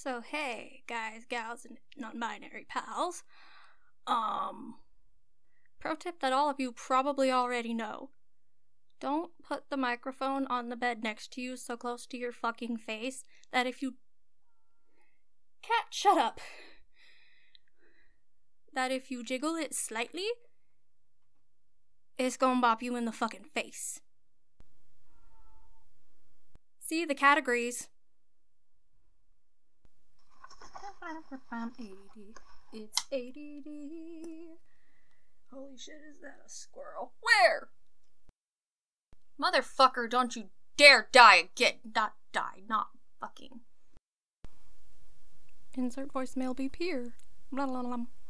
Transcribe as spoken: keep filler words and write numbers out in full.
So hey, guys, gals, and non-binary pals. Um, pro tip that all of you probably already know. Don't put the microphone on the bed next to you so close to your fucking face that if you... Cat, shut up! That if you jiggle it slightly, it's gonna bop you in the fucking face. See, the cat agrees. It's A D D. Holy shit, is that a squirrel? Where? Motherfucker, don't you dare die again. Not die, not fucking. Insert voicemail beep here. Blah, blah, blah.